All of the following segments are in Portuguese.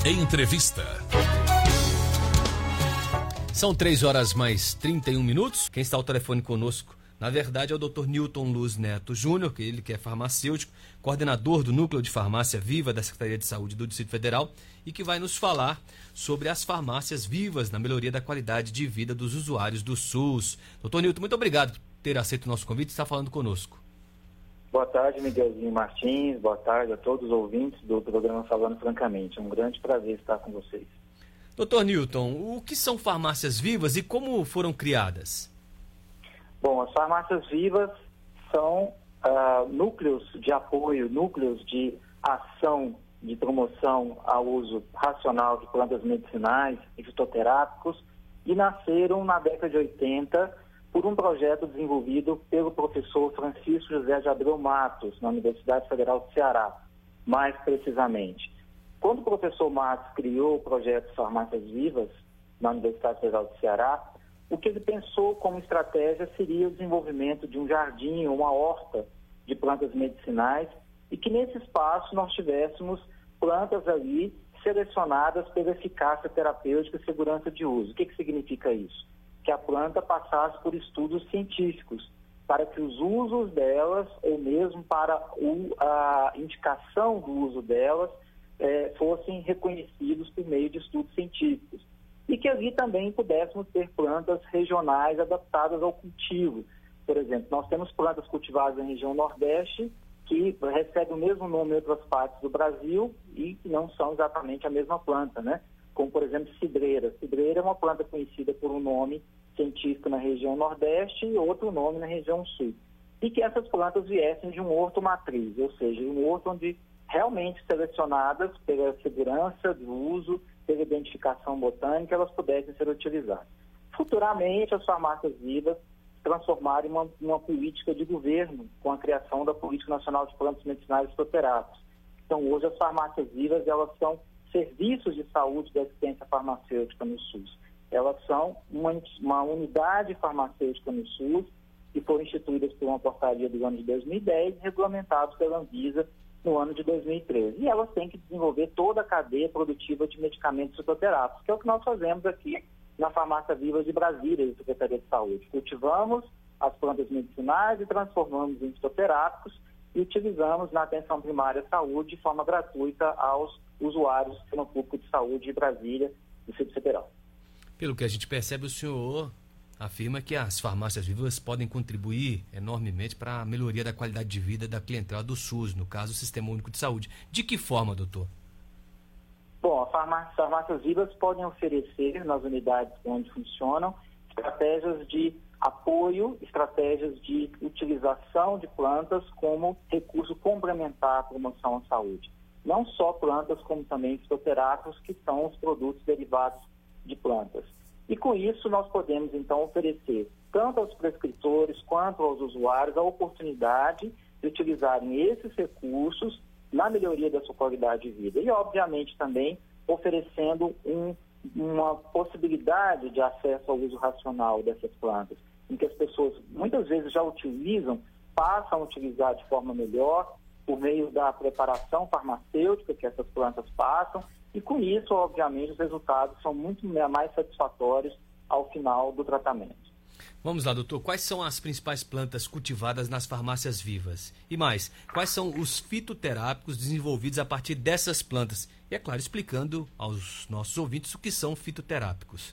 Entrevista. São 3h mais 31. Quem está ao telefone conosco, na verdade, é o Dr. Newton Luz Neto Júnior, ele que é farmacêutico, coordenador do Núcleo de Farmácia Viva da Secretaria de Saúde do Distrito Federal e que vai nos falar sobre as farmácias vivas na melhoria da qualidade de vida dos usuários do SUS. Dr. Newton, muito obrigado por ter aceito o nosso convite e estar falando conosco. Boa tarde, Miguelzinho Martins. Boa tarde a todos os ouvintes do programa Falando Francamente. É um grande prazer estar com vocês. Dr. Newton, o que são farmácias vivas e como foram criadas? Bom, as farmácias vivas são núcleos de apoio, núcleos de ação de promoção ao uso racional de plantas medicinais e fitoterápicos e nasceram na década de 80 por um projeto desenvolvido pelo professor Francisco José de Abreu Matos, na Universidade Federal do Ceará, mais precisamente. Quando o professor Matos criou o projeto Farmácias Vivas na Universidade Federal do Ceará, o que ele pensou como estratégia seria o desenvolvimento de um jardim ou uma horta de plantas medicinais e que nesse espaço nós tivéssemos plantas ali selecionadas pela eficácia terapêutica e segurança de uso. O que significa isso? Que a planta passasse por estudos científicos, para que os usos delas, ou mesmo para a indicação do uso delas, fossem reconhecidos por meio de estudos científicos. E que ali também pudéssemos ter plantas regionais adaptadas ao cultivo. Por exemplo, nós temos plantas cultivadas na região Nordeste, que recebem o mesmo nome em outras partes do Brasil e que não são exatamente a mesma planta, né? Como, por exemplo, cidreira. Cidreira é uma planta conhecida por um nome científico na região Nordeste e outro nome na região Sul. E que essas plantas viessem de um horto matriz, ou seja, um horto onde realmente selecionadas pela segurança do uso, pela identificação botânica, elas pudessem ser utilizadas. Futuramente, as farmácias vivas se transformaram em uma política de governo com a criação da Política Nacional de Plantas Medicinais e Fitoterápicos. Então, hoje, as farmácias vivas, elas são serviços de saúde da assistência farmacêutica no SUS. Elas são uma unidade farmacêutica no SUS que foram instituídas por uma portaria do ano de 2010 e regulamentadas pela Anvisa no ano de 2013. E elas têm que desenvolver toda a cadeia produtiva de medicamentos fitoterápicos, que é o que nós fazemos aqui na Farmácia Viva de Brasília, da Secretaria de Saúde. Cultivamos as plantas medicinais e transformamos em fitoterápicos e utilizamos na atenção primária à saúde de forma gratuita aos usuários do Sistema Público de Saúde de Brasília, do Distrito Federal. Pelo que a gente percebe, o senhor afirma que as farmácias vivas podem contribuir enormemente para a melhoria da qualidade de vida da clientela do SUS, no caso, o Sistema Único de Saúde. De que forma, doutor? Bom, as farmácias vivas podem oferecer, nas unidades onde funcionam, estratégias de apoio, estratégias de utilização de plantas como recurso complementar à promoção à saúde. Não só plantas, como também fitoterápicos, que são os produtos derivados de plantas. E com isso nós podemos então oferecer tanto aos prescritores quanto aos usuários a oportunidade de utilizarem esses recursos na melhoria da sua qualidade de vida. E obviamente também oferecendo uma possibilidade de acesso ao uso racional dessas plantas, em que as pessoas muitas vezes já utilizam, passam a utilizar de forma melhor por meio da preparação farmacêutica que essas plantas passam. E com isso, obviamente, os resultados são muito mais satisfatórios ao final do tratamento. Vamos lá, doutor. Quais são as principais plantas cultivadas nas farmácias vivas? E mais, quais são os fitoterápicos desenvolvidos a partir dessas plantas? E, é claro, explicando aos nossos ouvintes o que são fitoterápicos.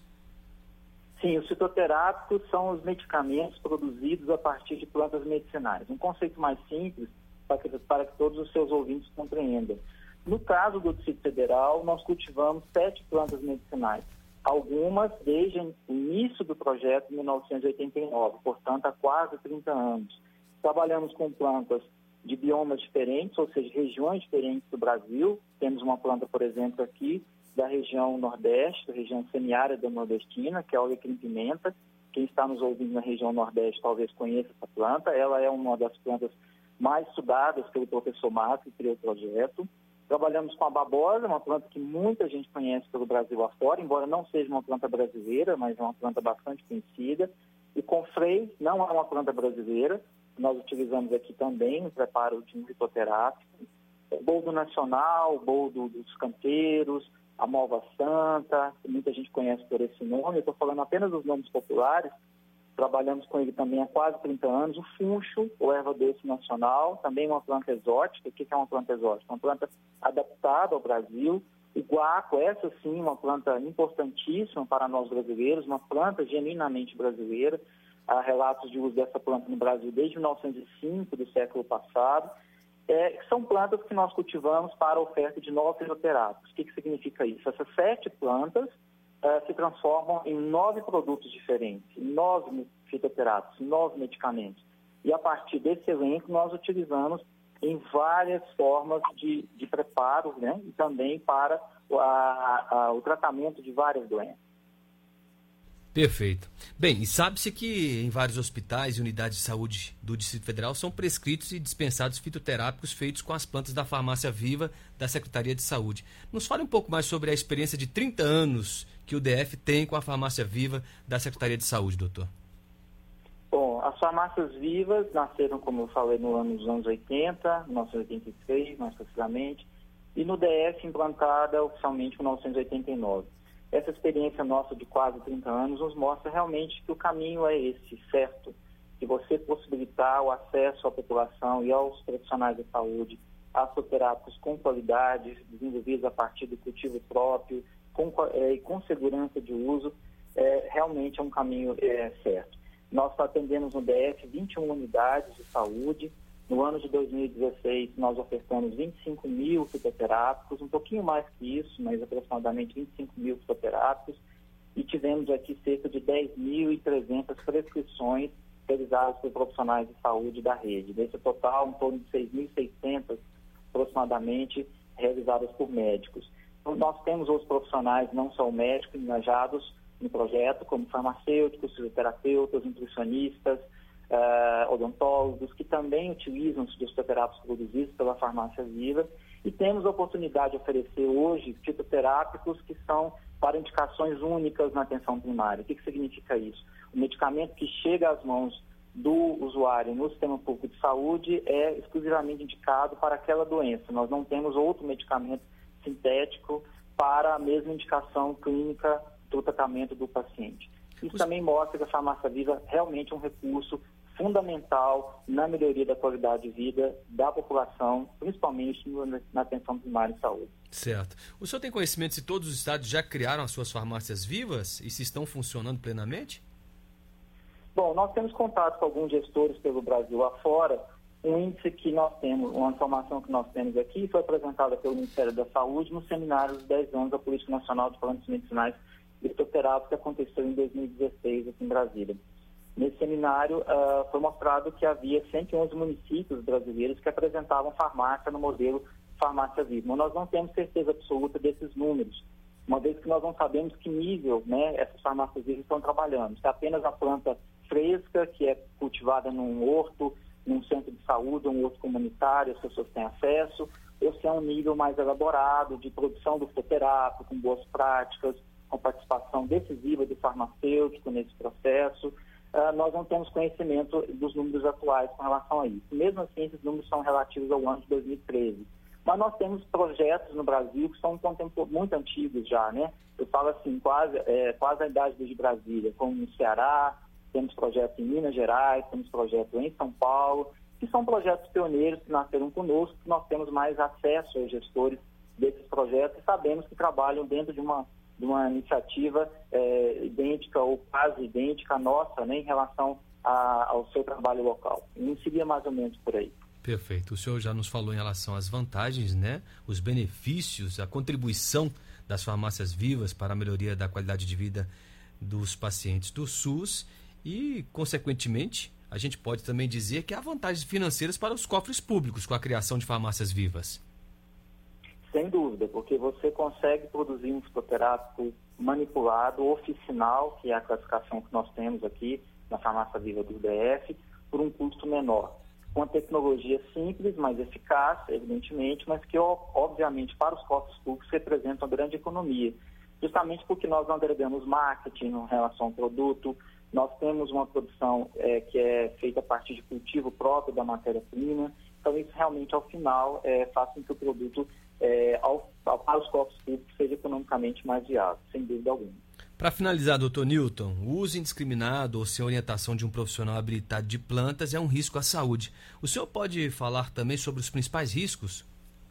Sim, os fitoterápicos são os medicamentos produzidos a partir de plantas medicinais. Um conceito mais simples para que todos os seus ouvintes compreendam. No caso do Distrito Federal, nós cultivamos 7 plantas medicinais, algumas desde o início do projeto em 1989, portanto há quase 30 anos. Trabalhamos com plantas de biomas diferentes, ou seja, regiões diferentes do Brasil. Temos uma planta, por exemplo, aqui da região Nordeste, da região semiárida nordestina, que é a alecrim-pimenta. Quem está nos ouvindo na região Nordeste talvez conheça essa planta. Ela é uma das plantas mais estudadas pelo professor Matos, que criou o projeto. Trabalhamos com a babosa, uma planta que muita gente conhece pelo Brasil afora, embora não seja uma planta brasileira, mas é uma planta bastante conhecida. E com freio, não é uma planta brasileira, nós utilizamos aqui também no preparo de um fitoterápico. Boldo Nacional, Boldo dos Canteiros, a Malva Santa, que muita gente conhece por esse nome. Eu estou falando apenas dos nomes populares. Trabalhamos com ele também há quase 30 anos. O funcho, ou erva doce nacional, também uma planta exótica. O que é uma planta exótica? Uma planta adaptada ao Brasil. O guaco, essa sim, uma planta importantíssima para nós brasileiros, uma planta genuinamente brasileira. Há relatos de uso dessa planta no Brasil desde 1905, do século passado. São plantas que nós cultivamos para a oferta de novos fitoterápicos. O que significa isso? Essas 7 plantas se transformam em 9 produtos diferentes, 9 fitoterápicos, 9 medicamentos. E a partir desse elenco nós utilizamos em várias formas de preparo, né? E também para o tratamento de várias doenças. Perfeito. Bem, e sabe-se que em vários hospitais e unidades de saúde do Distrito Federal são prescritos e dispensados fitoterápicos feitos com as plantas da Farmácia Viva da Secretaria de Saúde. Nos fale um pouco mais sobre a experiência de 30 anos que o DF tem com a Farmácia Viva da Secretaria de Saúde, doutor. Bom, as farmácias vivas nasceram, como eu falei, nos anos 80, 1983, mais precisamente, e no DF implantada oficialmente em 1989. Essa experiência nossa de quase 30 anos nos mostra realmente que o caminho é esse, certo? Que você possibilitar o acesso à população e aos profissionais de saúde a fitoterápicos com qualidade, desenvolvidos a partir do cultivo próprio, com segurança de uso, realmente é um caminho certo. Nós atendemos no DF 21 unidades de saúde. No ano de 2016, nós ofertamos 25 mil fitoterápicos, um pouquinho mais que isso, mas aproximadamente 25 mil fitoterápicos, e tivemos aqui cerca de 10.300 prescrições realizadas por profissionais de saúde da rede. Desse total, em torno de 6.600 aproximadamente realizadas por médicos. Então, nós temos outros profissionais, não só médicos, engajados no projeto, como farmacêuticos, fisioterapeutas, nutricionistas, odontólogos, que também utilizam os fitoterápicos produzidos pela Farmácia Viva, e temos a oportunidade de oferecer hoje fitoterápicos que são para indicações únicas na atenção primária. O que significa isso? O medicamento que chega às mãos do usuário no sistema público de saúde é exclusivamente indicado para aquela doença. Nós não temos outro medicamento sintético para a mesma indicação clínica do tratamento do paciente. Isso também mostra que a Farmácia Viva realmente é um recurso fundamental na melhoria da qualidade de vida da população, principalmente na atenção primária de saúde. Certo. O senhor tem conhecimento se todos os estados já criaram as suas farmácias vivas e se estão funcionando plenamente? Bom, nós temos contato com alguns gestores pelo Brasil afora. Um índice que nós temos, uma informação que nós temos aqui, foi apresentada pelo Ministério da Saúde no seminário dos 10 anos da Política Nacional de Plantas Medicinais e Fitoterápicos, que aconteceu em 2016 aqui em Brasília. Nesse seminário foi mostrado que havia 111 municípios brasileiros que apresentavam farmácia no modelo Farmácia Viva. Mas nós não temos certeza absoluta desses números, uma vez que nós não sabemos que nível, né, essas farmácias vivas estão trabalhando. Se é apenas a planta fresca, que é cultivada num horto, num centro de saúde, um horto comunitário, as pessoas têm acesso, ou se é um nível mais elaborado de produção do fitoterápico, com boas práticas, com participação decisiva do farmacêutico nesse processo. Nós não temos conhecimento dos números atuais com relação a isso. Mesmo assim, esses números são relativos ao ano de 2013. Mas nós temos projetos no Brasil que são muito antigos já, né? Eu falo assim, quase a idade de Brasília, como no Ceará, temos projetos em Minas Gerais, temos projetos em São Paulo, que são projetos pioneiros que nasceram conosco, que nós temos mais acesso aos gestores desses projetos e sabemos que trabalham dentro de uma iniciativa idêntica ou quase idêntica à nossa, né, em relação ao seu trabalho local. Não seria mais ou menos por aí. Perfeito. O senhor já nos falou em relação às vantagens, né, os benefícios, a contribuição das farmácias vivas para a melhoria da qualidade de vida dos pacientes do SUS e, consequentemente, a gente pode também dizer que há vantagens financeiras para os cofres públicos com a criação de farmácias vivas. Sem dúvida, porque você consegue produzir um fitoterápico manipulado, oficinal, que é a classificação que nós temos aqui na Farmácia Viva do DF, por um custo menor. Com tecnologia simples, mais eficaz, evidentemente, mas que, obviamente, para os cofres públicos representam uma grande economia. Justamente porque nós não agregamos marketing em relação ao produto, nós temos uma produção que é feita a partir de cultivo próprio da matéria-prima, Então, isso realmente, ao final, faz com que o produto, para os corpos públicos, seja economicamente mais viável, sem dúvida alguma. Para finalizar, doutor Newton, o uso indiscriminado ou sem orientação de um profissional habilitado de plantas é um risco à saúde. O senhor pode falar também sobre os principais riscos?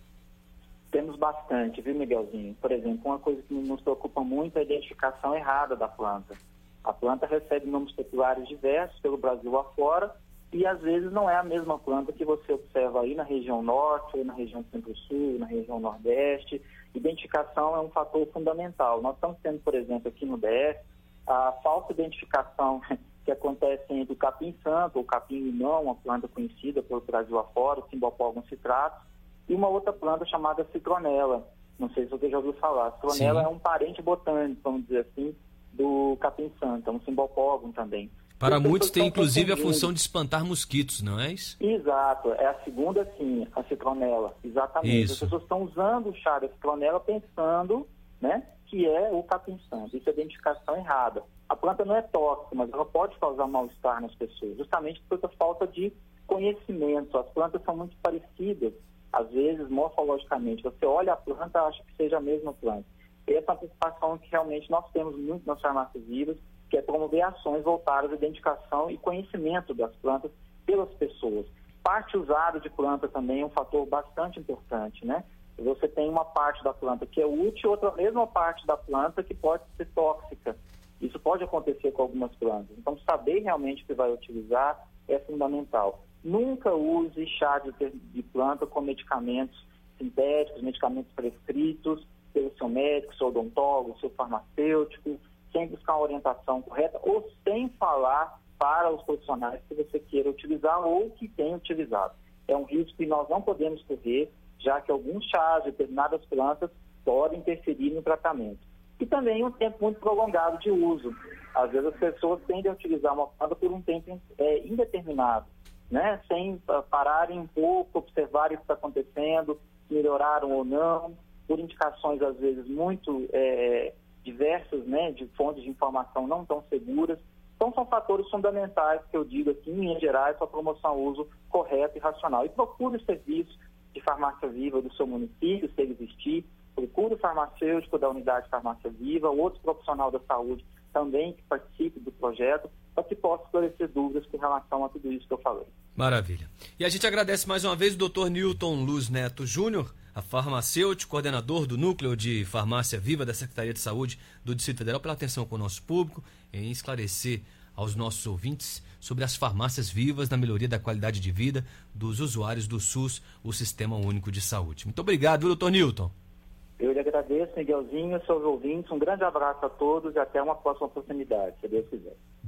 Temos bastante, viu, Miguelzinho? Por exemplo, uma coisa que nos preocupa muito é a identificação errada da planta. A planta recebe nomes populares diversos pelo Brasil afora e, às vezes, não é a mesma planta que você observa aí na região norte, ou na região centro-sul, na região nordeste. Identificação é um fator fundamental. Nós estamos tendo, por exemplo, aqui no DF, a falsa identificação que acontece entre o capim-santo, ou capim-limão, uma planta conhecida pelo Brasil afora, o Cymbopogon citratus, e uma outra planta chamada citronela. Não sei se você já ouviu falar. A citronela Sim. é um parente botânico, vamos dizer assim, do capim-santo, é um Cymbopogon também. Para muitos tem inclusive a função de espantar mosquitos, não é isso? Exato, é a segunda sim, a citronela, exatamente. Isso. As pessoas estão usando o chá da citronela pensando, né, que é o capim-santo. Isso é identificação errada. A planta não é tóxica, mas ela pode causar mal-estar nas pessoas, justamente por essa falta de conhecimento. As plantas são muito parecidas, às vezes morfologicamente. Você olha a planta e acha que seja a mesma planta. Essa é uma preocupação que realmente nós temos muito nas farmácias vivas, que é promover ações voltadas à identificação e conhecimento das plantas pelas pessoas. Parte usada de planta também é um fator bastante importante, né? Você tem uma parte da planta que é útil, outra mesma parte da planta que pode ser tóxica. Isso pode acontecer com algumas plantas. Então, saber realmente o que vai utilizar é fundamental. Nunca use chá de planta com medicamentos sintéticos, medicamentos prescritos pelo seu médico, seu odontólogo, seu farmacêutico, sem buscar uma orientação correta ou sem falar para os profissionais que você queira utilizar ou que tem utilizado. É um risco que nós não podemos correr, já que alguns chás, determinadas plantas, podem interferir no tratamento. E também um tempo muito prolongado de uso. Às vezes as pessoas tendem a utilizar uma planta por um tempo indeterminado, né? Sem pararem um pouco, observarem o que está acontecendo, se melhoraram ou não, por indicações às vezes muito diversas, né, de fontes de informação não tão seguras. Então, são fatores fundamentais que eu digo aqui, em linhas gerais, para a promoção ao uso correto e racional. E procure o serviço de farmácia viva do seu município, se ele existir. Procure o farmacêutico da unidade farmácia viva, outro profissional da saúde também que participe do projeto, para que possa esclarecer dúvidas com relação a tudo isso que eu falei. Maravilha. E a gente agradece mais uma vez o Dr. Newton Luz Neto Júnior, a farmacêutico, coordenador do Núcleo de Farmácia Viva da Secretaria de Saúde do Distrito Federal, pela atenção com o nosso público em esclarecer aos nossos ouvintes sobre as farmácias vivas na melhoria da qualidade de vida dos usuários do SUS, o Sistema Único de Saúde. Muito obrigado, doutor Newton. Eu lhe agradeço, Miguelzinho, seus ouvintes. Um grande abraço a todos e até uma próxima oportunidade, se Deus quiser.